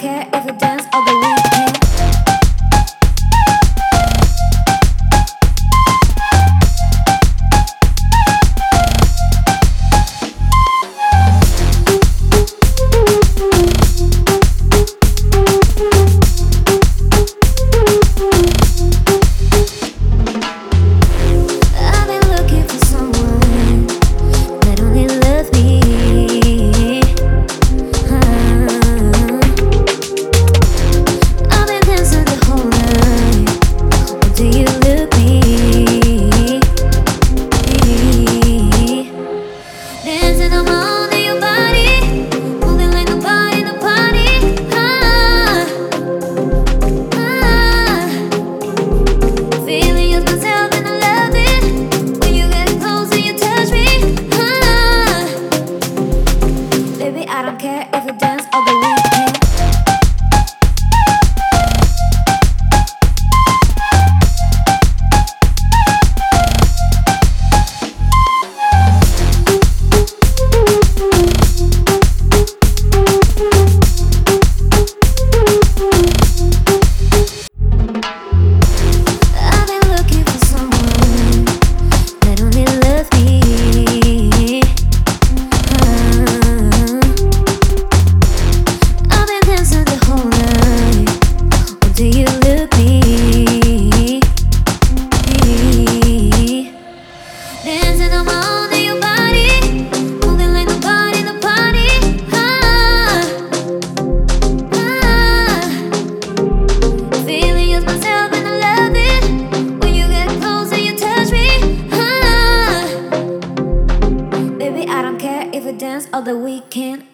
care if we dance all the weekend. I've been looking for someone that only loves me. I've been dancing the whole night until you look me. Dancing around in your body, moving like nobody in the party. Feeling just myself and I love it. When you get close and you touch me. Baby, I don't care if we dance all the weekend. I've been looking for someone that only loves me. I've been dancing the whole night until you look me. Dancing around in your body, moving like nobody in the party. Feeling just myself and I love it. When you get close and you touch me. Baby, I don't care if we dance all the weekend.